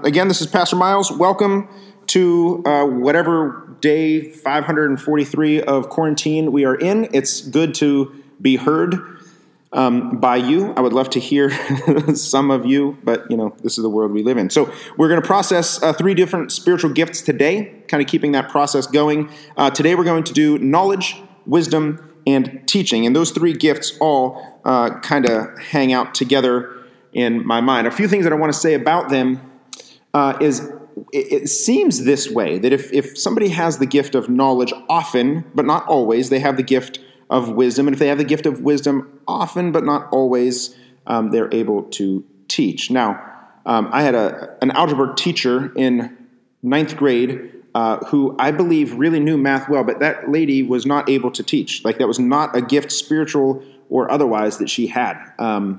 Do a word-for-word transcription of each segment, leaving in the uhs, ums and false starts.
again, this is Pastor Miles. Welcome to uh, whatever day five hundred forty-three of quarantine we are in. It's good to be heard um, by you. I would love to hear some of you, but, you know, this is the world we live in. So we're going to process uh, three different spiritual gifts today, kind of keeping that process going. Uh, today we're going to do knowledge, wisdom, and teaching. And those three gifts all uh, kind of hang out together in my mind. A few things that I want to say about them uh, is it, it seems this way, that if, if somebody has the gift of knowledge often, but not always, they have the gift of wisdom. And if they have the gift of wisdom often, but not always, um, they're able to teach. Now, um, I had a, an algebra teacher in ninth grade uh, who I believe really knew math well, but that lady was not able to teach. Like, that was not a gift, spiritual or otherwise, that she had. Um,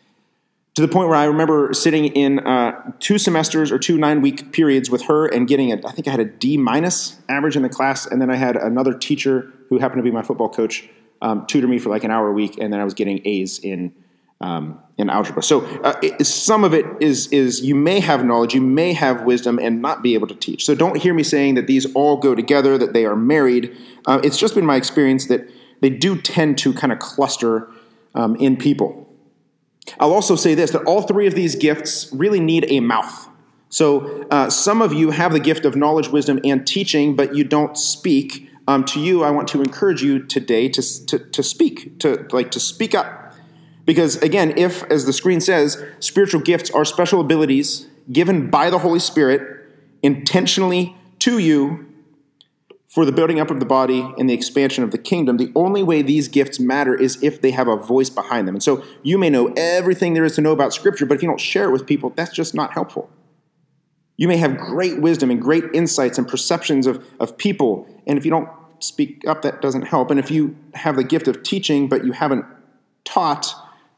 To the point where I remember sitting in uh, two semesters or two nine-week periods with her and getting a, I think I had a D minus average in the class, and then I had another teacher who happened to be my football coach um, tutor me for like an hour a week, and then I was getting A's in um, in algebra. So uh, it, some of it is is you may have knowledge, you may have wisdom, and not be able to teach. So don't hear me saying that these all go together, that they are married. Uh, it's just been my experience that they do tend to kind of cluster um, in people. I'll also say this, that all three of these gifts really need a mouth. So uh, some of you have the gift of knowledge, wisdom, and teaching, but you don't speak. Um, to you, I want to encourage you today to, to, to speak, to like to speak up. Because again, if, as the screen says, spiritual gifts are special abilities given by the Holy Spirit intentionally to you for the building up of the body and the expansion of the kingdom, the only way these gifts matter is if they have a voice behind them. And so you may know everything there is to know about Scripture, but if you don't share it with people, that's just not helpful. You may have great wisdom and great insights and perceptions of, of people, and if you don't speak up, that doesn't help. And if you have the gift of teaching, but you haven't taught,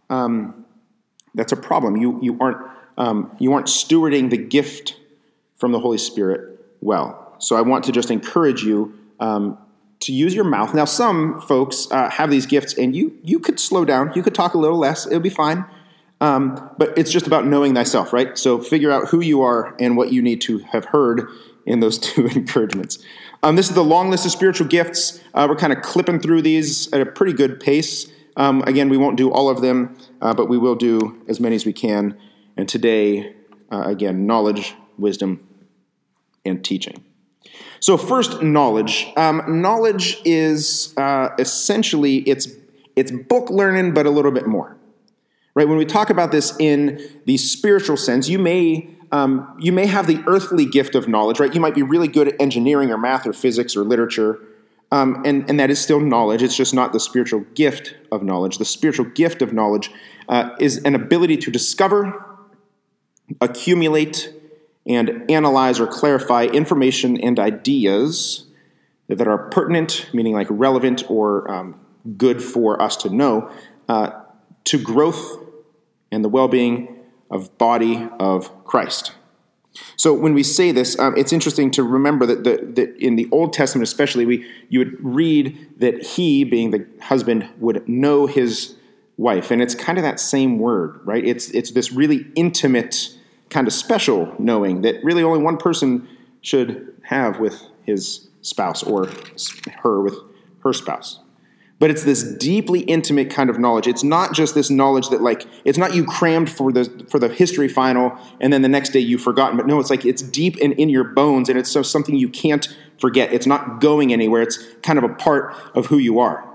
um, that's a problem. You you aren't um, you aren't stewarding the gift from the Holy Spirit well. So I want to just encourage you um, to use your mouth. Now, some folks uh, have these gifts, and you you could slow down. You could talk a little less. It'll be fine. Um, but it's just about knowing thyself, right? So figure out who you are and what you need to have heard in those two encouragements. Um, this is the long list of spiritual gifts. Uh, we're kind of clipping through these at a pretty good pace. Um, again, we won't do all of them, uh, but we will do as many as we can. And today, uh, again, knowledge, wisdom, and teaching. So first, knowledge. Um, knowledge is uh, essentially, it's it's book learning, but a little bit more. Right? When we talk about this in the spiritual sense, you may um, you may have the earthly gift of knowledge, right? You might be really good at engineering or math or physics or literature, um, and, and that is still knowledge. It's just not the spiritual gift of knowledge. The spiritual gift of knowledge uh, is an ability to discover, accumulate, and analyze or clarify information and ideas that are pertinent, meaning like relevant or um, good for us to know, uh, to growth and the well-being of body of Christ. So when we say this, um, it's interesting to remember that, the, that in the Old Testament especially, we you would read that he, being the husband, would know his wife. And it's kind of that same word, right? It's it's this really intimate kind of special knowing that really only one person should have with his spouse or her with her spouse. But it's this deeply intimate kind of knowledge. It's not just this knowledge that like, it's not you crammed for the for the history final and then the next day you've forgotten. But no, it's like it's deep and in your bones and it's so something you can't forget. It's not going anywhere. It's kind of a part of who you are.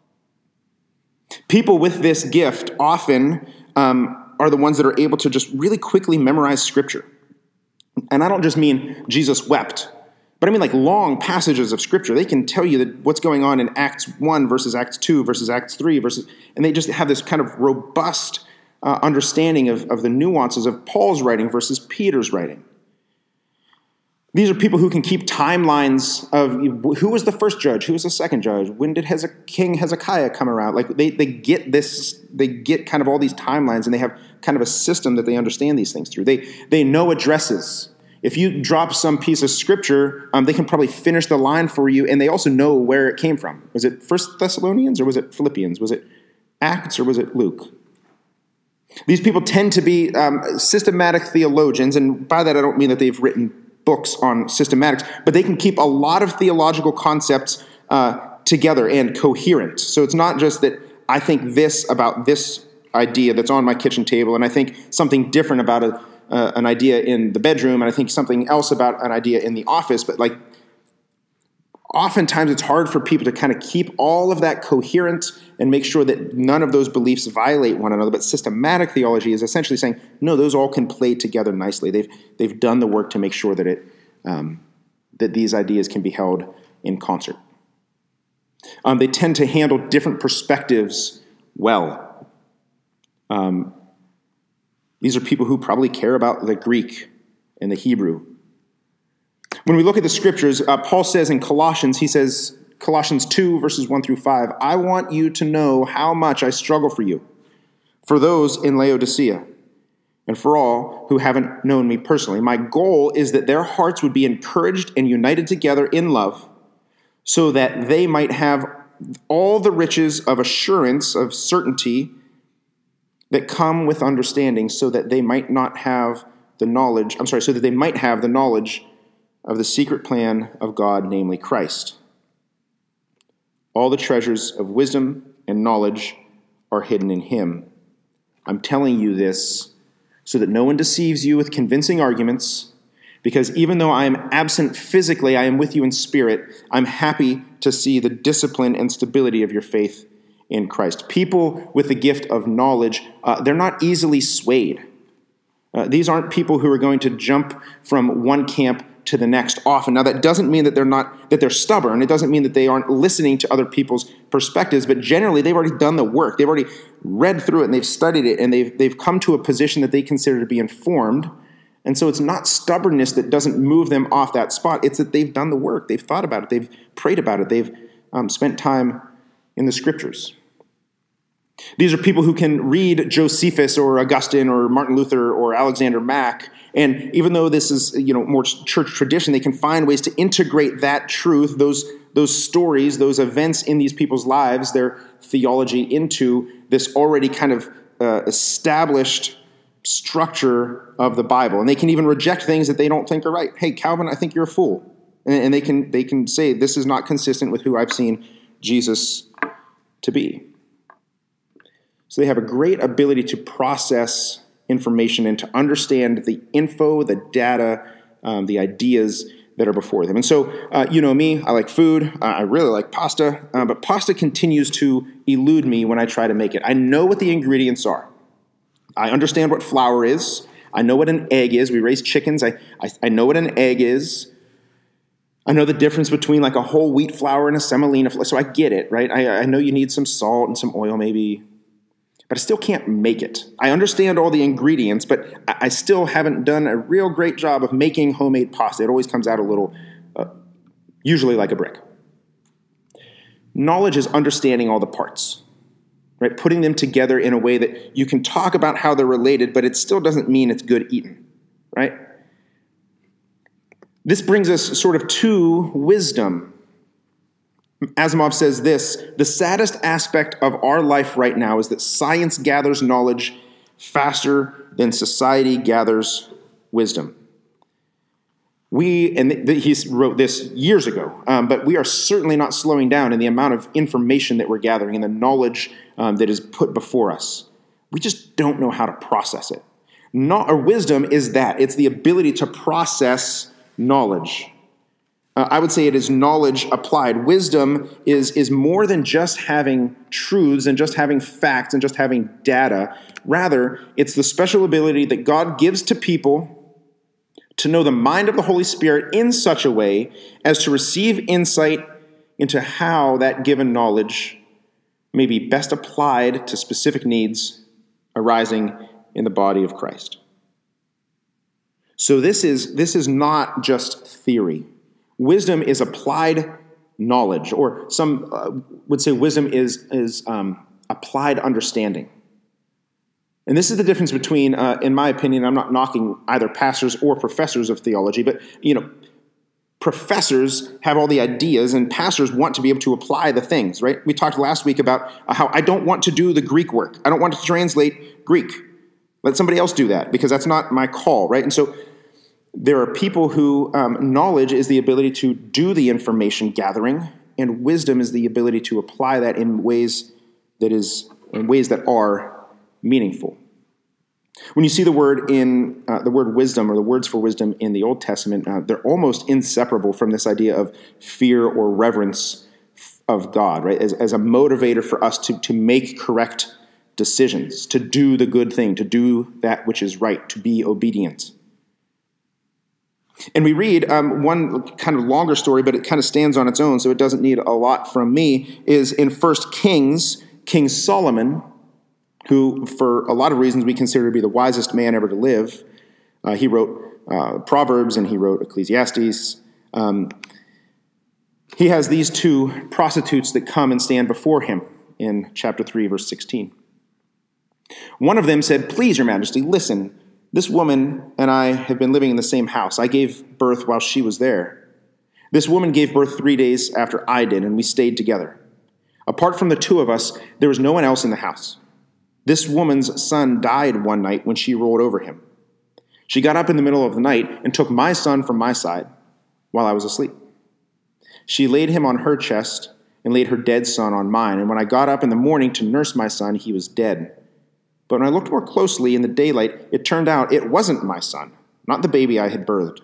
People with this gift often um, are the ones that are able to just really quickly memorize Scripture. And I don't just mean Jesus wept, but I mean like long passages of Scripture. They can tell you that what's going on in Acts one versus Acts two versus Acts three versus, and they just have this kind of robust uh, understanding of, of the nuances of Paul's writing versus Peter's writing. These are people who can keep timelines of who was the first judge, who was the second judge, when did Hezek- King Hezekiah come around. Like they, they get this, they get kind of all these timelines, and they have kind of a system that they understand these things through. They they know addresses. If you drop some piece of Scripture, um, they can probably finish the line for you, and they also know where it came from. Was it First Thessalonians or was it Philippians? Was it Acts or was it Luke? These people tend to be um, systematic theologians, and by that I don't mean that they've written books on systematics, but they can keep a lot of theological concepts uh, together and coherent. So it's not just that I think this about this idea that's on my kitchen table, and I think something different about a, uh, an idea in the bedroom, and I think something else about an idea in the office, but like oftentimes it's hard for people to kind of keep all of that coherent and make sure that none of those beliefs violate one another. But systematic theology is essentially saying, no, those all can play together nicely. They've they've done the work to make sure that it um, that these ideas can be held in concert. Um, they tend to handle different perspectives well. Um, these are people who probably care about the Greek and the Hebrew. When we look at the scriptures, uh, Paul says in Colossians, he says, Colossians two, verses one through five, I want you to know how much I struggle for you, for those in Laodicea, and for all who haven't known me personally. My goal is that their hearts would be encouraged and united together in love, so that they might have all the riches of assurance, of certainty, that come with understanding, so that they might not have the knowledge, I'm sorry, so that they might have the knowledge of the secret plan of God, namely Christ. All the treasures of wisdom and knowledge are hidden in him. I'm telling you this so that no one deceives you with convincing arguments, because even though I am absent physically, I am with you in spirit. I'm happy to see the discipline and stability of your faith in Christ. People with the gift of knowledge, uh, they're not easily swayed. Uh, these aren't people who are going to jump from one camp to the next often. Now, that doesn't mean that they're not that they're stubborn. It doesn't mean that they aren't listening to other people's perspectives, but generally they've already done the work. They've already read through it and they've studied it, and they've they've come to a position that they consider to be informed. And so it's not stubbornness that doesn't move them off that spot. It's that they've done the work. They've thought about it. They've prayed about it. They've um, spent time in the scriptures. These are people who can read Josephus or Augustine or Martin Luther or Alexander Mack, and even though this is, you know, more church tradition, they can find ways to integrate that truth, those those stories, those events in these people's lives, their theology, into this already kind of uh, established structure of the Bible. And they can even reject things that they don't think are right. Hey, Calvin, I think you're a fool. And, and they can they can say, this is not consistent with who I've seen Jesus to be. So they have a great ability to process information and to understand the info, the data, um, the ideas that are before them. And so, uh, you know me, I like food. Uh, I really like pasta, uh, but pasta continues to elude me when I try to make it. I know what the ingredients are. I understand what flour is. I know what an egg is. We raise chickens. I, I, I know what an egg is. I know the difference between like a whole wheat flour and a semolina flour. So I get it, right? I, I know you need some salt and some oil maybe, but I still can't make it. I understand all the ingredients, but I still haven't done a real great job of making homemade pasta. It always comes out a little, uh, usually like a brick. Knowledge is understanding all the parts, right? Putting them together in a way that you can talk about how they're related, but it still doesn't mean it's good eating, right? This brings us sort of to wisdom. Asimov says this, the saddest aspect of our life right now is that science gathers knowledge faster than society gathers wisdom. We, and th- he wrote this years ago, um, but we are certainly not slowing down in the amount of information that we're gathering and the knowledge um, that is put before us. We just don't know how to process it. Not, or wisdom is that. It's the ability to process knowledge. Uh, I would say it is knowledge applied. Wisdom is, is more than just having truths and just having facts and just having data. Rather, it's the special ability that God gives to people to know the mind of the Holy Spirit in such a way as to receive insight into how that given knowledge may be best applied to specific needs arising in the body of Christ. So this is, this is not just theory. Wisdom is applied knowledge, or some uh, would say wisdom is, is um, applied understanding. And this is the difference between, uh, in my opinion, I'm not knocking either pastors or professors of theology, but, you know, professors have all the ideas and pastors want to be able to apply the things, right? We talked last week about how I don't want to do the Greek work. I don't want to translate Greek. Let somebody else do that because that's not my call, right? And so there are people who um, knowledge is the ability to do the information gathering, and wisdom is the ability to apply that in ways that is in ways that are meaningful. When you see the word in uh, the word wisdom or the words for wisdom in the Old Testament, uh, they're almost inseparable from this idea of fear or reverence of God, right? As, as a motivator for us to, to make correct decisions, to do the good thing, to do that which is right, to be obedient. And we read um, one kind of longer story, but it kind of stands on its own, so it doesn't need a lot from me, is in First Kings, King Solomon, who, for a lot of reasons, we consider to be the wisest man ever to live. Uh, he wrote uh, Proverbs and he wrote Ecclesiastes. Um, he has these two prostitutes that come and stand before him in chapter three, verse sixteen. One of them said, "Please, your majesty, listen. This woman and I have been living in the same house. I gave birth while she was there. This woman gave birth three days after I did, and we stayed together. Apart from the two of us, there was no one else in the house. This woman's son died one night when she rolled over him. She got up in the middle of the night and took my son from my side while I was asleep. She laid him on her chest and laid her dead son on mine, and when I got up in the morning to nurse my son, he was dead. But when I looked more closely in the daylight, it turned out it wasn't my son, not the baby I had birthed."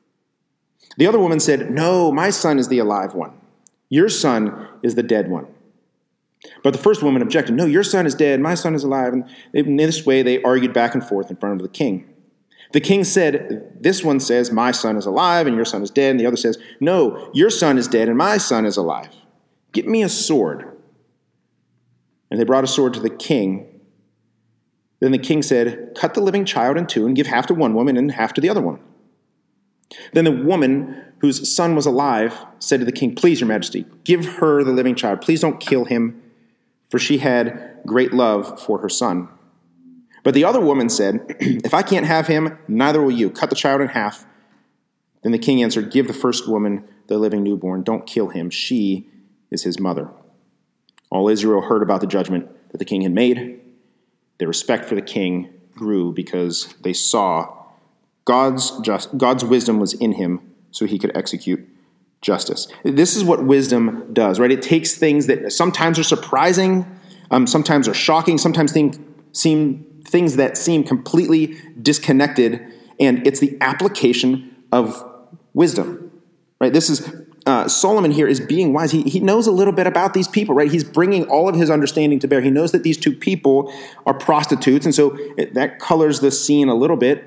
The other woman said, "No, my son is the alive one. Your son is the dead one." But the first woman objected, "No, your son is dead, my son is alive." And in this way, they argued back and forth in front of the king. The king said, "This one says, my son is alive and your son is dead." And the other says, "No, your son is dead and my son is alive. Get me a sword." And they brought a sword to the king. Then the king said, "Cut the living child in two and give half to one woman and half to the other one." Then the woman whose son was alive said to the king, "Please, your majesty, give her the living child. Please don't kill him," for she had great love for her son. But the other woman said, "If I can't have him, neither will you. Cut the child in half." Then the king answered, "Give the first woman the living newborn. Don't kill him. She is his mother." All Israel heard about the judgment that the king had made. Their respect for the king grew because they saw God's just, God's wisdom was in him so he could execute justice. This is what wisdom does, right? It takes things that sometimes are surprising, um, sometimes are shocking, sometimes things seem things that seem completely disconnected, and it's the application of wisdom, right? This is uh, Solomon here is being wise. He, he knows a little bit about these people, right? He's bringing all of his understanding to bear. He knows that these two people are prostitutes, and so it, that colors the scene a little bit.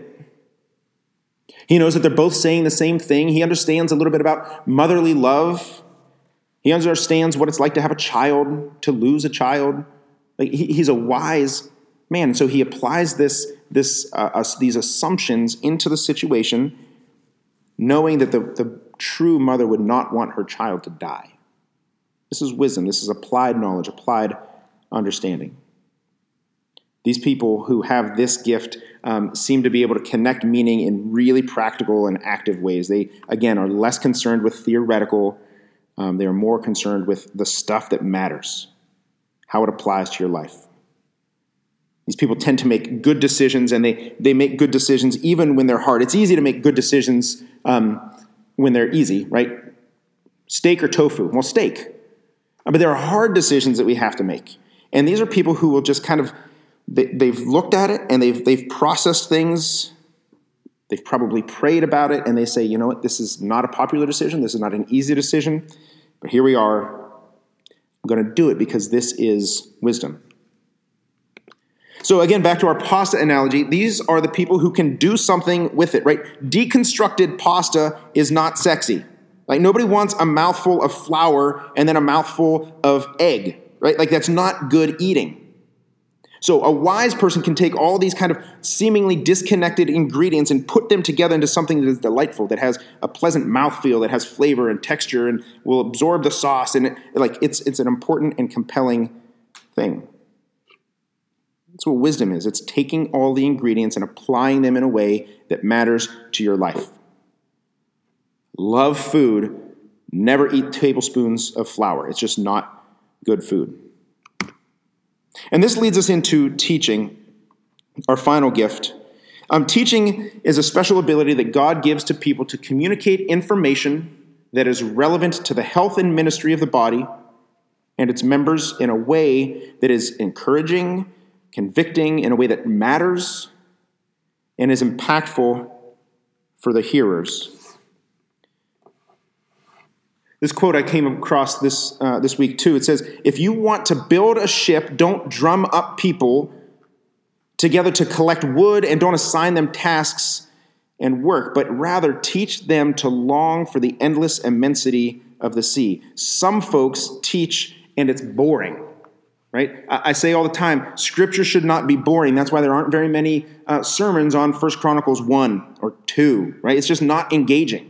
He knows that they're both saying the same thing. He understands a little bit about motherly love. He understands what it's like to have a child, to lose a child. Like he, he's a wise man, and so he applies this, this, uh, uh, these assumptions into the situation, knowing that the, the true mother would not want her child to die. This is wisdom. This is applied knowledge, applied understanding. These people who have this gift um, seem to be able to connect meaning in really practical and active ways. They, again, are less concerned with theoretical. Um, they are more concerned with the stuff that matters, how it applies to your life. These people tend to make good decisions, and they, they make good decisions even when they're hard. It's easy to make good decisions um, when they're easy, right? Steak or tofu? Well, steak. But there are hard decisions that we have to make. And these are people who will just kind of, they, they've looked at it, and they've they've processed things. They've probably prayed about it, and they say, you know what, this is not a popular decision. This is not an easy decision. But here we are. I'm going to do it because this is wisdom. So again, back to our pasta analogy, these are the people who can do something with it, right? Deconstructed pasta is not sexy. Like nobody wants a mouthful of flour and then a mouthful of egg, right? Like that's not good eating. So a wise person can take all these kind of seemingly disconnected ingredients and put them together into something that is delightful, that has a pleasant mouthfeel, that has flavor and texture and will absorb the sauce. And it, like it's it's an important and compelling thing. That's what wisdom is. It's taking all the ingredients and applying them in a way that matters to your life. Love food. Never eat tablespoons of flour. It's just not good food. And this leads us into teaching. Our final gift. Um, teaching is a special ability that God gives to people to communicate information that is relevant to the health and ministry of the body and its members in a way that is encouraging, convicting, in a way that matters, and is impactful for the hearers. This quote I came across this uh, this week too. It says, "If you want to build a ship, don't drum up people together to collect wood, and don't assign them tasks and work, but rather teach them to long for the endless immensity of the sea." Some folks teach and it's boring, right? I say all the time, Scripture should not be boring. That's why there aren't very many uh, sermons on First Chronicles one or two, right? It's just not engaging.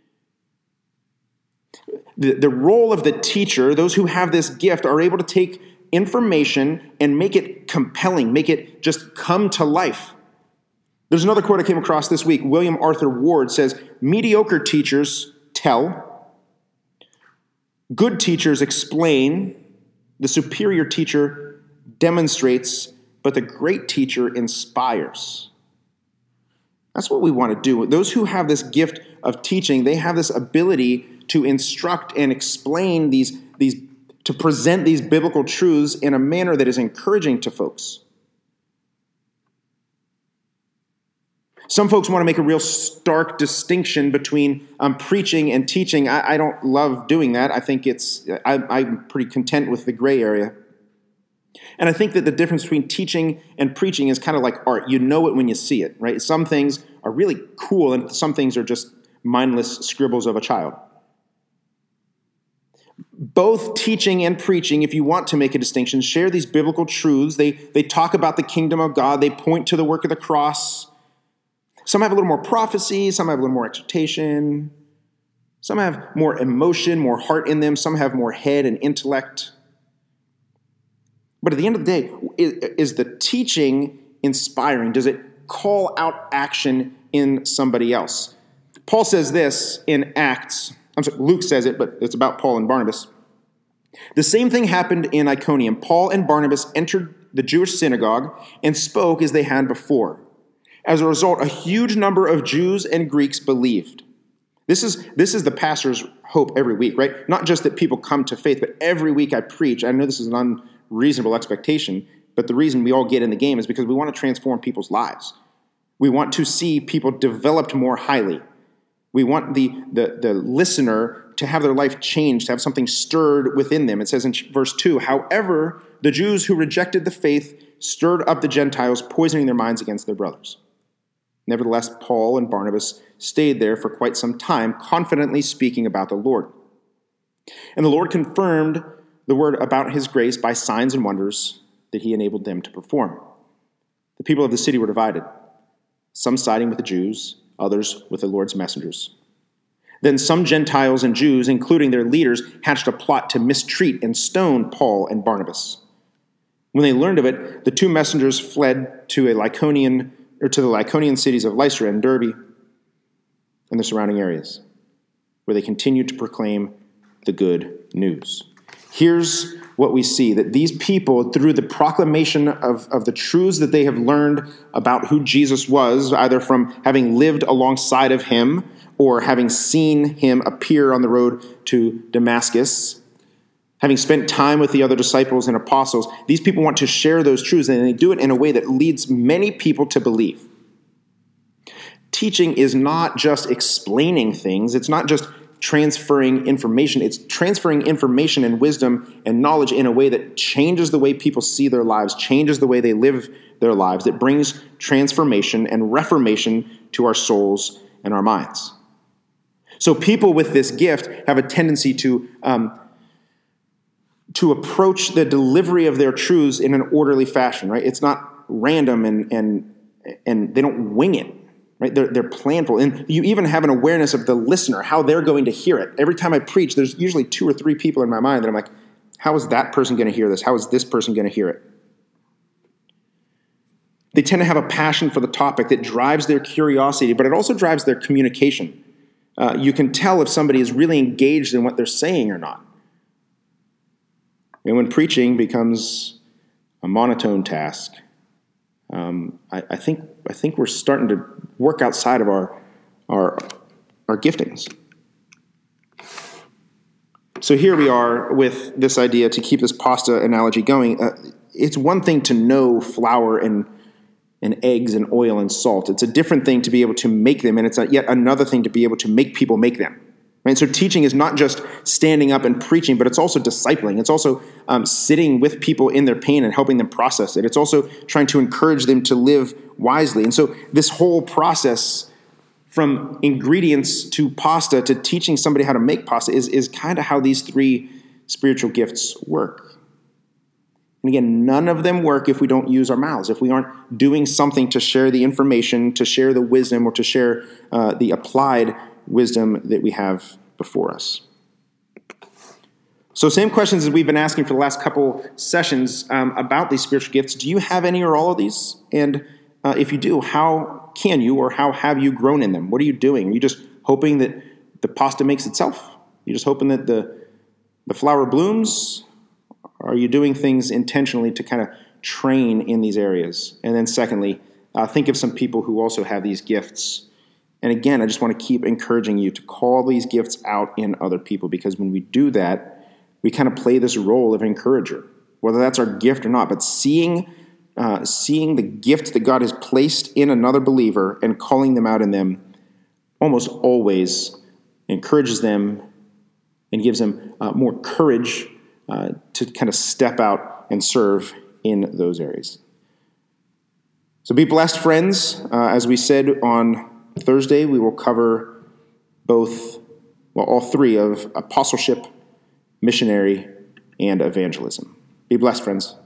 The, the role of the teacher, those who have this gift, are able to take information and make it compelling, make it just come to life. There's another quote I came across this week. William Arthur Ward says, "Mediocre teachers tell, good teachers explain, the superior teacher demonstrates, but the great teacher inspires." That's what we want to do. Those who have this gift of teaching, they have this ability to instruct and explain these, these, to present these biblical truths in a manner that is encouraging to folks. Some folks want to make a real stark distinction between um, preaching and teaching. I, I don't love doing that. I think it's, I, I'm pretty content with the gray area. And I think that the difference between teaching and preaching is kind of like art. You know it when you see it, right? Some things are really cool and some things are just mindless scribbles of a child. Both teaching and preaching, if you want to make a distinction, share these biblical truths. They, they talk about the kingdom of God. They point to the work of the cross. Some have a little more prophecy. Some have a little more exhortation. Some have more emotion, more heart in them. Some have more head and intellect. But at the end of the day, is the teaching inspiring? Does it call out action in somebody else? Paul says this in Acts. I'm sorry, Luke says it, but it's about Paul and Barnabas. "The same thing happened in Iconium. Paul and Barnabas entered the Jewish synagogue and spoke as they had before. As a result, a huge number of Jews and Greeks believed." This is, this is the pastor's hope every week, right? Not just that people come to faith, but every week I preach. I know this is an unreasonable expectation, but the reason we all get in the game is because we want to transform people's lives. We want to see people developed more highly. We want the, the, the listener to have their life changed, to have something stirred within them. It says in verse two, "However, the Jews who rejected the faith stirred up the Gentiles, poisoning their minds against their brothers. Nevertheless, Paul and Barnabas stayed there for quite some time, confidently speaking about the Lord. And the Lord confirmed the word about his grace by signs and wonders that he enabled them to perform. The people of the city were divided, some siding with the Jews, others with the Lord's messengers. Then some Gentiles and Jews, including their leaders, hatched a plot to mistreat and stone Paul and Barnabas. When they learned of it, the two messengers fled to a Lycaonian or to the Lycaonian cities of Lystra and Derbe and the surrounding areas, where they continued to proclaim the good news. Here's what we see, that these people, through the proclamation of, of the truths that they have learned about who Jesus was, either from having lived alongside of him or having seen him appear on the road to Damascus, having spent time with the other disciples and apostles, these people want to share those truths, and they do it in a way that leads many people to believe. Teaching is not just explaining things. It's not just transferring information. It's transferring information and wisdom and knowledge in a way that changes the way people see their lives, changes the way they live their lives, that brings transformation and reformation to our souls and our minds. So people with this gift have a tendency to um, to approach the delivery of their truths in an orderly fashion, right? It's not random and and and they don't wing it, right? They're they're planful. And you even have an awareness of the listener, how they're going to hear it. Every time I preach, there's usually two or three people in my mind that I'm like, how is that person going to hear this? How is this person going to hear it? They tend to have a passion for the topic that drives their curiosity, but it also drives their communication. Uh, you can tell if somebody is really engaged in what they're saying or not. And when preaching becomes a monotone task, um, I, I think I think we're starting to work outside of our our our giftings. So here we are with this idea, to keep this pasta analogy going. Uh, it's one thing to know flour and and eggs and oil and salt. It's a different thing to be able to make them, and it's a, yet another thing to be able to make people make them. Right? So teaching is not just standing up and preaching, but it's also discipling. It's also um, sitting with people in their pain and helping them process it. It's also trying to encourage them to live wisely. And so this whole process, from ingredients to pasta to teaching somebody how to make pasta, is, is kind of how these three spiritual gifts work. And again, none of them work if we don't use our mouths, if we aren't doing something to share the information, to share the wisdom, or to share uh, the applied wisdom that we have before us. So same questions as we've been asking for the last couple sessions um, about these spiritual gifts. Do you have any or all of these? And uh, if you do, how can you or how have you grown in them? What are you doing? Are you just hoping that the pasta makes itself? Are you just hoping that the, the flower blooms? Are you doing things intentionally to kind of train in these areas? And then secondly, uh, think of some people who also have these gifts. And again, I just want to keep encouraging you to call these gifts out in other people, because when we do that, we kind of play this role of encourager, whether that's our gift or not. But seeing, uh, seeing the gift that God has placed in another believer and calling them out in them almost always encourages them and gives them uh, more courage Uh, to kind of step out and serve in those areas. So be blessed, friends. Uh, as we said on Thursday, we will cover both, well, all three of apostleship, missionary, and evangelism. Be blessed, friends.